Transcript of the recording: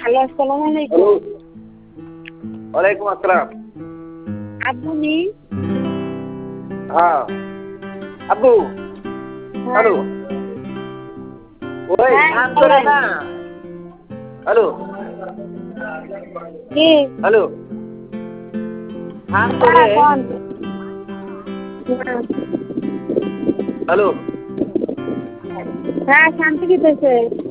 Hello, আসসালামু hello, আলাইকুম। ওয়ালাইকুম আসসালাম। আব্বু নি? হ্যাঁ, আব্বু, হ্যাঁ, হ্যালো, ওই হ্যাঁ ধান করে বলেন। না, হ্যালো, কি? হ্যালো, ধান করে, হ্যাঁ, কোন? হ্যাঁ, হ্যালো, হ্যাঁ, শান্তি দিতেছে।